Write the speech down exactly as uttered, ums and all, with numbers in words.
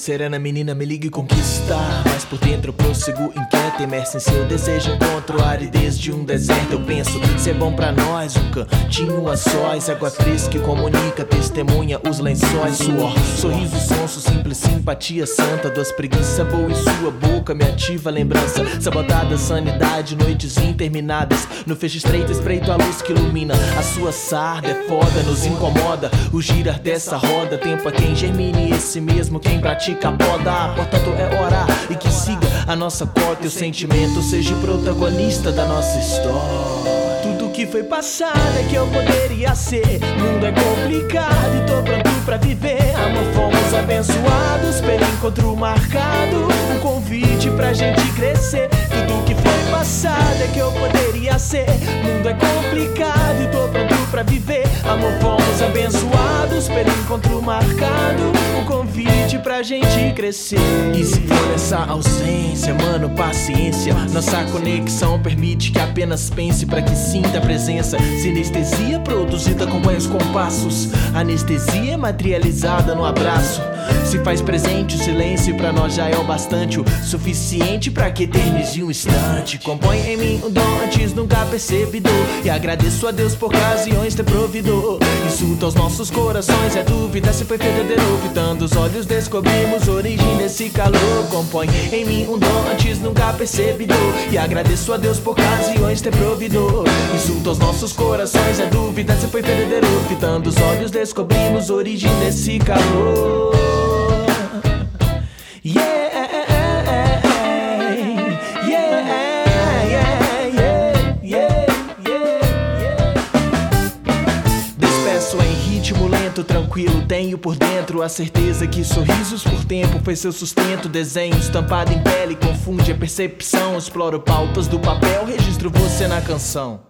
serena menina, me ligue conquistar. Mas por dentro eu prossigo inquieto, imerso em seu desejo. Encontro a aridez de um deserto. Eu penso, ser bom pra nós, um cantinho a sós. Água fresca que comunica, testemunha os lençóis. Suor, sorriso, sonso, simples simpatia santa. Duas preguiça boa em sua boca, me ativa a lembrança. Sabotada sanidade, noites interminadas. No fecho estreito, espreito a luz que ilumina. A sua sarda é foda, nos incomoda o girar dessa roda. Tempo a quem germine, esse mesmo quem pratica a poda. Portanto é orar e que siga a nossa cota. E o sentimento seja o protagonista da nossa história. Tudo que foi passado é que eu poderia ser. Mundo é complicado e tô pronto pra viver. Amor, fomos abençoados pelo encontro marcado. Um convite pra gente crescer. Tudo que foi passado é que eu poderia ser. Mundo é complicado e tô pronto pra viver. Amor, fomos abençoados pelo encontro marcado. Um convite pra gente crescer. E se for essa ausência, mano, paciência. Nossa conexão permite que apenas pense pra que sinta a presença. Sinestesia produzida com banhos compassos. Anestesia materializada no abraço. Se faz presente o silêncio, pra nós já é o bastante. O suficiente pra que eternize um instante. Compõe em mim um dom antes nunca percebido. E agradeço a Deus por ocasiões ter provido. Insulta aos nossos corações, é dúvida se foi verdadeiro. Fitando os olhos descobrimos a origem desse calor. Compõe em mim um dom antes nunca percebido. E agradeço a Deus por ocasiões ter provido. Insulta aos nossos corações, é dúvida se foi verdadeiro. Fitando os olhos descobrimos a origem desse calor. Yeah. Tranquilo, tenho por dentro a certeza que sorrisos por tempo foi seu sustento. Desenho estampado em pele confunde a percepção. Exploro pautas do papel, registro você na canção.